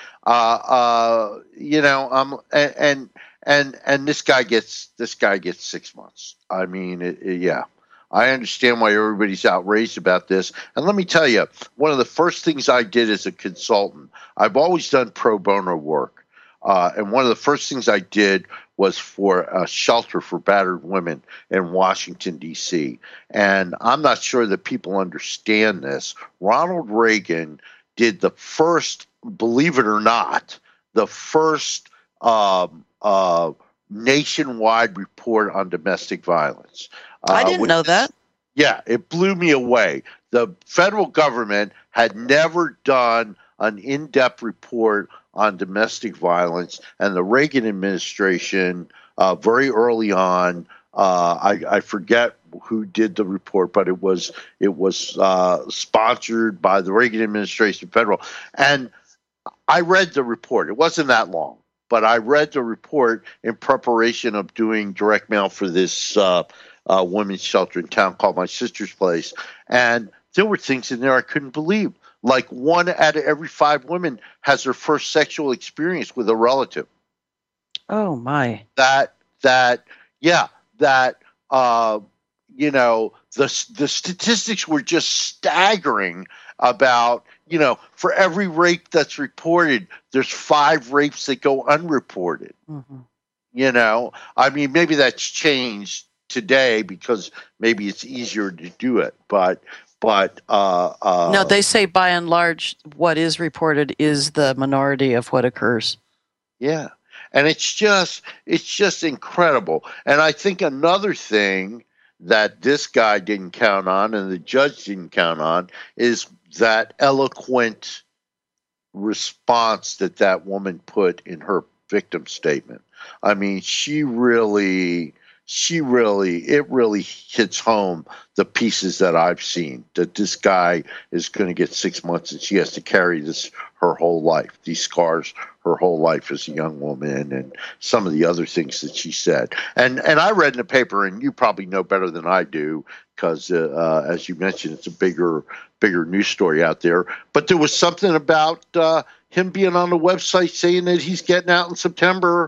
And this guy gets 6 months. I mean, yeah. I understand why everybody's outraged about this. And let me tell you, one of the first things I did as a consultant, I've always done pro bono work. And one of the first things I did was for a shelter for battered women in Washington, D.C. And I'm not sure that people understand this. Ronald Reagan did the first, believe it or not, the first nationwide report on domestic violence. I didn't know that. Yeah, it blew me away. The federal government had never done an in-depth report on domestic violence, and the Reagan administration, very early on, I forget who did the report, but it was sponsored by the Reagan administration, federal. And I read the report. It wasn't that long, but I read the report in preparation of doing direct mail for this women's shelter in town called My Sister's Place. And there were things in there I couldn't believe. Like 1 out of every 5 women has her first sexual experience with a relative. Oh my. the statistics were just staggering about, for every rape that's reported, there's 5 rapes that go unreported. I mean, maybe that's changed today because maybe it's easier to do it, but no, they say by and large what is reported is the minority of what occurs. Yeah. And it's just incredible. And I think another thing that this guy didn't count on and the judge didn't count on is that eloquent response that woman put in her victim statement. I mean, it really hits home the pieces that I've seen, that this guy is going to get 6 months and she has to carry this her whole life, these scars her whole life as a young woman, and some of the other things that she said. And I read in the paper, and you probably know better than I do, because as you mentioned, it's a bigger news story out there. But there was something about him being on the website saying that he's getting out in September.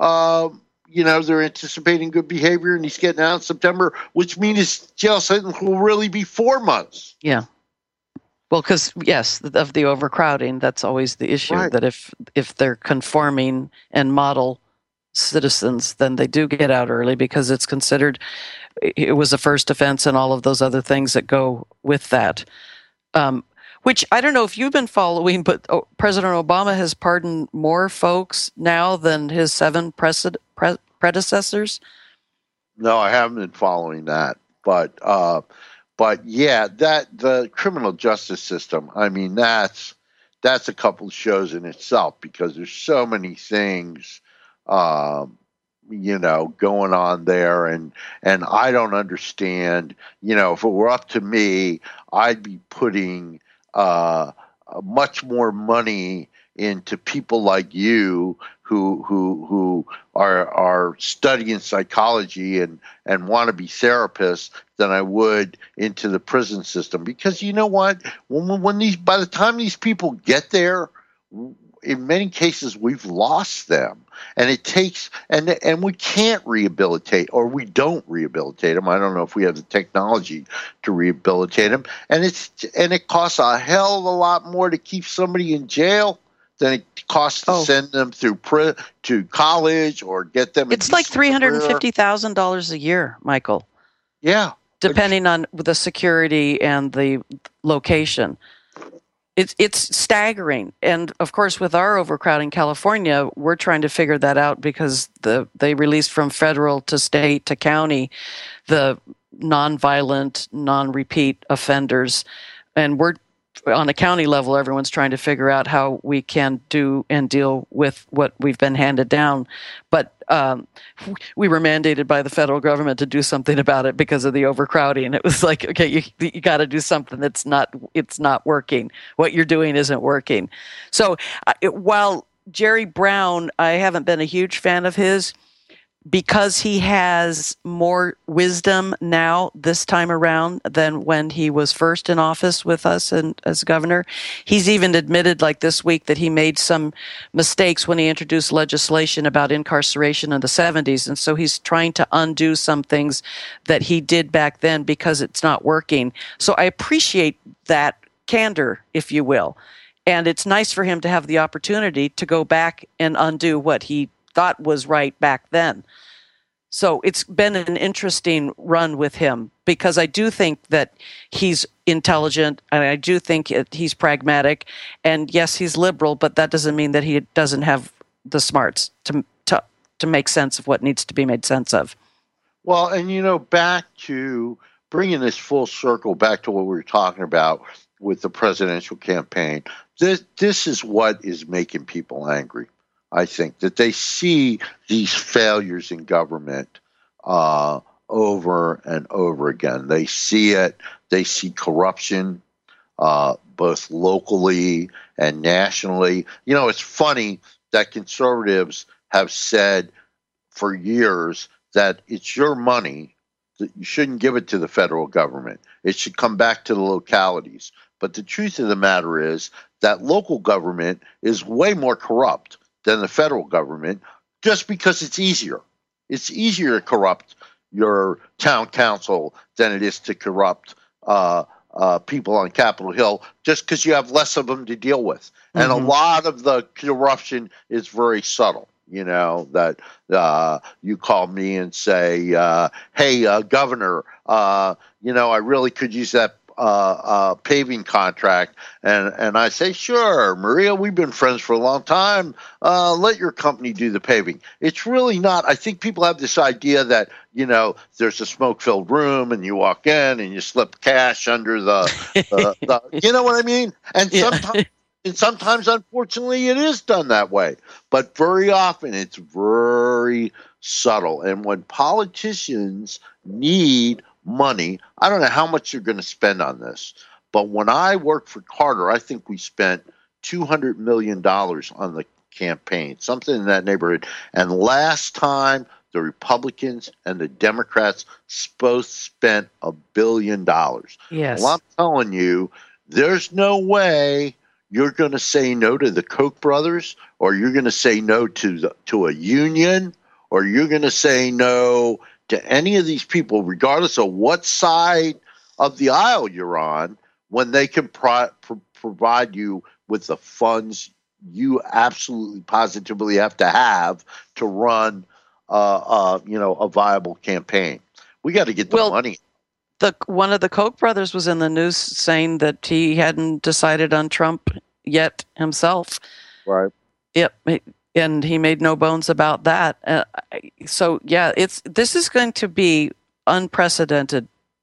They're anticipating good behavior, and he's getting out in September, which means his jail sentence will really be 4 months. Yeah. Well, because, yes, of the overcrowding, that's always the issue, right. That if they're conforming and model citizens, then they do get out early because it's considered it was a first offense and all of those other things that go with that. Which I don't know if you've been following, but President Obama has pardoned more folks now than his 7 predecessors. No, I haven't been following that, but yeah, that the criminal justice system. I mean, that's a couple of shows in itself because there's so many things, going on there, and I don't understand. If it were up to me, I'd be putting much more money into people like you who are studying psychology and want to be therapists than I would into the prison system. Because you know what? By the time these people get there, in many cases we've lost them, and it takes and we can't rehabilitate, or we don't rehabilitate them. I don't know if we have the technology to rehabilitate them, and it costs a hell of a lot more to keep somebody in jail than it costs to send them through to college or get them. It's like $350,000 a year, Michael. Yeah, depending on the security and the location. It's staggering. And of course, with our overcrowding in California, we're trying to figure that out because they released from federal to state to county the nonviolent, non-repeat offenders. And we're on a county level, everyone's trying to figure out how we can do and deal with what we've been handed down. But we were mandated by the federal government to do something about it because of the overcrowding. It was like, okay, you got to do something it's not working. What you're doing isn't working. So while Jerry Brown, I haven't been a huge fan of his, because he has more wisdom now this time around than when he was first in office with us and as governor. He's even admitted, like this week, that he made some mistakes when he introduced legislation about incarceration in the 70s. And so he's trying to undo some things that he did back then because it's not working. So I appreciate that candor, if you will. And it's nice for him to have the opportunity to go back and undo what he thought was right back then. So it's been an interesting run with him because I do think that he's intelligent and I do think he's pragmatic. And yes, he's liberal, but that doesn't mean that he doesn't have the smarts to make sense of what needs to be made sense of. Well, and back to bringing this full circle back to what we were talking about with the presidential campaign, this is what is making people angry. I think that they see these failures in government over and over again. They see it. They see corruption, both locally and nationally. It's funny that conservatives have said for years that it's your money, that you shouldn't give it to the federal government. It should come back to the localities. But the truth of the matter is that local government is way more corrupt than the federal government, just because it's easier. It's easier to corrupt your town council than it is to corrupt people on Capitol Hill, just because you have less of them to deal with. And a lot of the corruption is very subtle. That you call me and say, hey, Governor, I really could use that paving contract. And I say, sure, Maria, we've been friends for a long time. Let your company do the paving. It's really not. I think people have this idea that, there's a smoke-filled room and you walk in and you slip cash under the you know what I mean? And sometimes, unfortunately, it is done that way. But very often, it's very subtle. And when politicians need money, I don't know how much you're going to spend on this. But when I worked for Carter, I think we spent $200 million on the campaign, something in that neighborhood. And last time, the Republicans and the Democrats both spent $1 billion. Yes. Well, I'm telling you, there's no way you're going to say no to the Koch brothers, or you're going to say no to a union, or you're going to say no to any of these people, regardless of what side of the aisle you're on, when they can provide you with the funds you absolutely positively have to run a viable campaign. We got to get the money. One of the Koch brothers was in the news saying that he hadn't decided on Trump yet himself. Right. Yep. And he made no bones about that. This is going to be unprecedented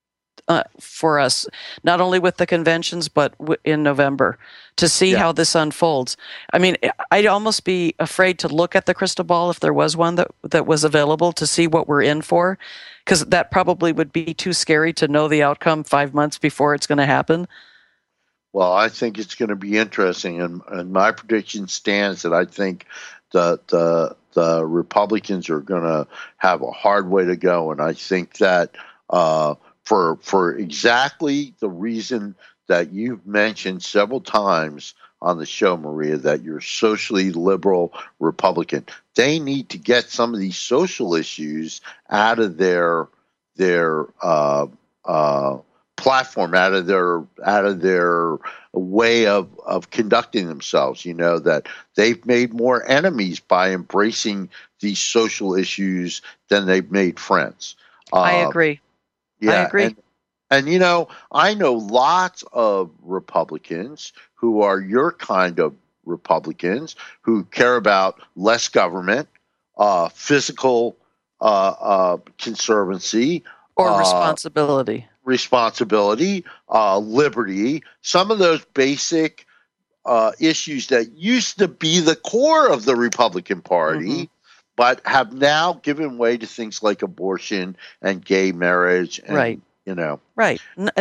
for us, not only with the conventions, but in November, to see how this unfolds. I mean, I'd almost be afraid to look at the crystal ball if there was one that was available to see what we're in for, because that probably would be too scary to know the outcome 5 months before it's going to happen. Well, I think it's going to be interesting, and my prediction stands that I think the Republicans are going to have a hard way to go, and I think that for exactly the reason that you've mentioned several times on the show, Maria, that you're socially liberal Republican, they need to get some of these social issues out of their platform, out of their way of conducting themselves. That they've made more enemies by embracing these social issues than they've made friends. I agree. Yeah, I agree. And I know lots of Republicans who are your kind of Republicans who care about less government, physical conservancy, or responsibility, liberty, some of those basic issues that used to be the core of the Republican Party, but have now given way to things like abortion and gay marriage. And, right. Right.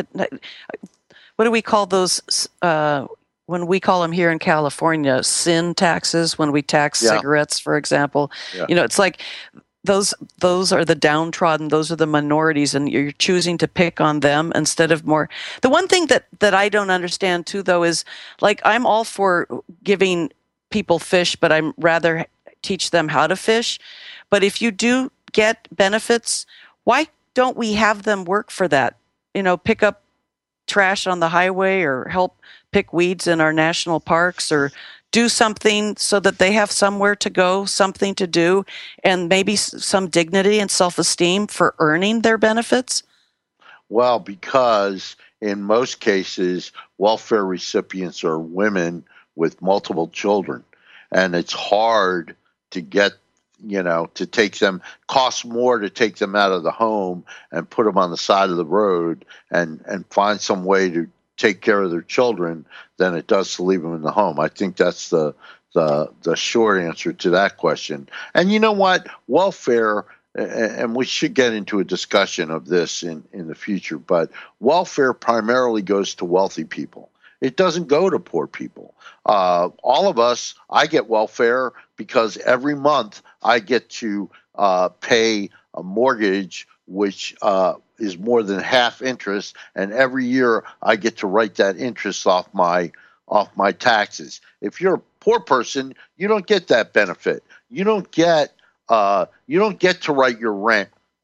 What do we call those? When we call them here in California, sin taxes, when we tax cigarettes, for example, it's like those are the downtrodden, those are the minorities, and you're choosing to pick on them instead of more. The one thing that I don't understand too, though, is like, I'm all for giving people fish, but I'm rather teach them how to fish. But if you do get benefits, why don't we have them work for that? Pick up trash on the highway, or help pick weeds in our national parks, or do something so that they have somewhere to go, something to do, and maybe some dignity and self-esteem for earning their benefits? Well, because in most cases, welfare recipients are women with multiple children, and it's hard to get, to take them, costs more to take them out of the home and put them on the side of the road and find some way to take care of their children than it does to leave them in the home. I think that's the short answer to that question. And you know what? Welfare, and we should get into a discussion of this in the future, but welfare primarily goes to wealthy people. It doesn't go to poor people. All of us, I get welfare because every month I get to pay a mortgage which is more than half interest, and every year I get to write that interest off my taxes. If you're a poor person, you don't get that benefit. You don't get to write your rent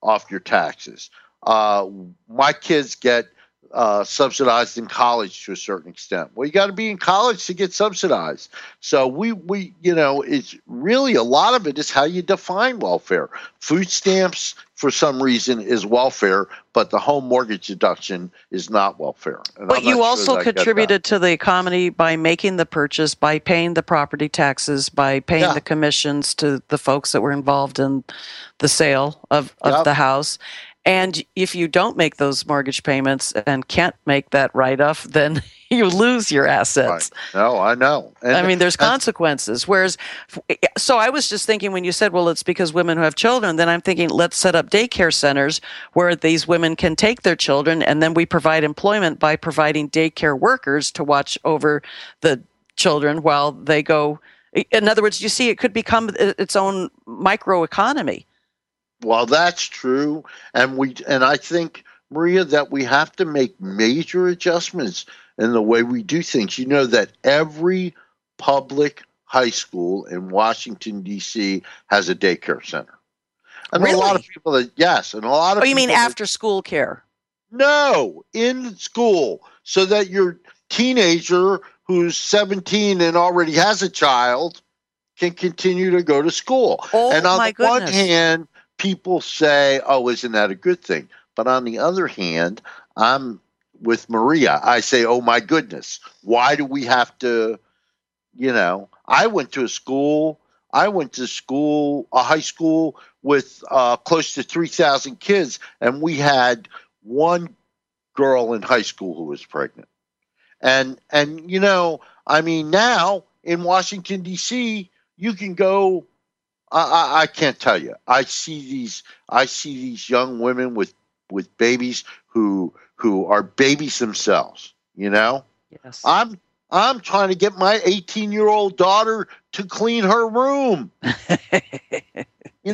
off your taxes. My kids get subsidized in college to a certain extent. Well, you got to be in college to get subsidized. So we it's really, a lot of it is how you define welfare. Food stamps, for some reason, is welfare, but the home mortgage deduction is not welfare. And but you also contributed to the economy by making the purchase, by paying the property taxes, by paying the commissions to the folks that were involved in the sale of the house. And if you don't make those mortgage payments and can't make that write-off, then you lose your assets. Right. No, I know. And, there's consequences. Whereas, so I was just thinking when you said, well, it's because women who have children, then I'm thinking, let's set up daycare centers where these women can take their children, and then we provide employment by providing daycare workers to watch over the children while they go. In other words, you see, it could become its own microeconomy. Well, that's true. And I think, Maria, that we have to make major adjustments in the way we do things. You know that every public high school in Washington, D.C. has a daycare center. And really? A lot of people and a lot of you mean after school care? No, in school, so that your teenager who's 17 and already has a child can continue to go to school. Oh, and on my the goodness. one hand, people say, oh, isn't that a good thing? But on the other hand, I'm with Maria. I say, oh, my goodness, why do we have to, I went to a high school with close to 3,000 kids, and we had one girl in high school who was pregnant. And now in Washington, D.C., you can go, I can't tell you. I see these young women with babies who are babies themselves. Yes. I'm trying to get my 18-year-old daughter to clean her room. And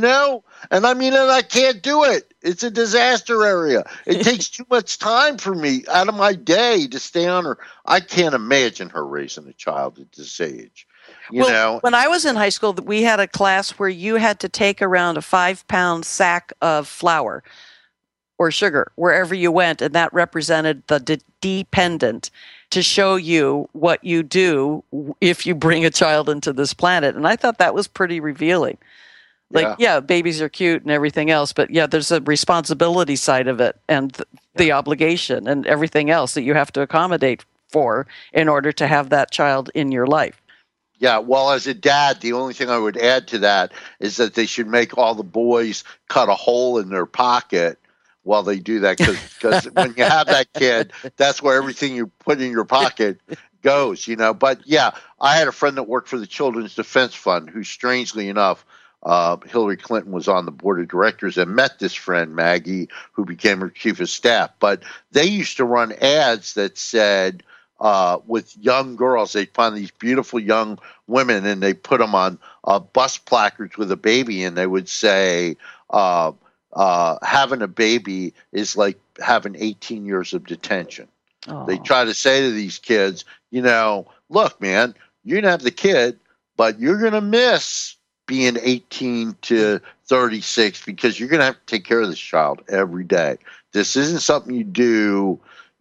I can't do it. It's a disaster area. It takes too much time for me out of my day to stay on her. I can't imagine her raising a child at this age. When I was in high school, we had a class where you had to take around a 5-pound sack of flour or sugar wherever you went, and that represented the dependent, to show you what you do if you bring a child into this planet. And I thought that was pretty revealing. Babies are cute and everything else, but there's a responsibility side of it and the obligation and everything else that you have to accommodate for in order to have that child in your life. Yeah, well, as a dad, the only thing I would add to that is that they should make all the boys cut a hole in their pocket while they do that, because when you have that kid, that's where everything you put in your pocket goes, But, I had a friend that worked for the Children's Defense Fund who, strangely enough, Hillary Clinton was on the board of directors and met this friend, Maggie, who became her chief of staff. But they used to run ads that said, with young girls, they'd find these beautiful young women and they put them on bus placards with a baby, and they would say, having a baby is like having 18 years of detention. Oh. They try to say to these kids, look, man, you're going to have the kid, but you're going to miss being 18 to 36 because you're going to have to take care of this child every day. This isn't something you do,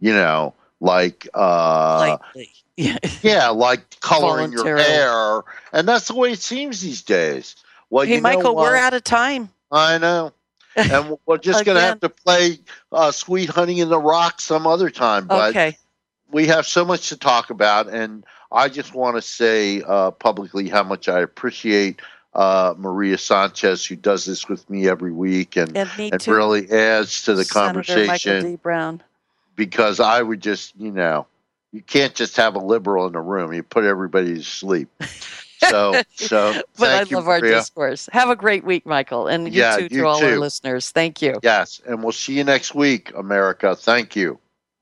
like lightly. Like coloring your hair, and that's the way it seems these days. Well, hey, Michael, we're out of time. I know, and we're just going to have to play "Sweet Honey in the Rock" some other time. But okay, we have so much to talk about, and I just want to say publicly how much I appreciate Maria Sanchez, who does this with me every week, and really adds to the Senator conversation. Michael D. Brown. Because I would just, you can't just have a liberal in the room. You put everybody to sleep. So but I love our discourse. Have a great week, Michael. And you too, to all our listeners. Thank you. Yes. And we'll see you next week, America. Thank you.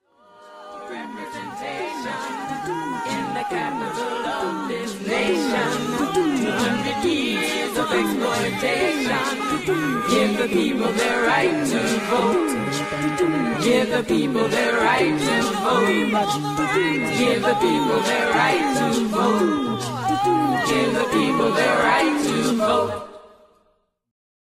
Give the people their right to vote. Give the people their right to vote. Give the people their right to vote.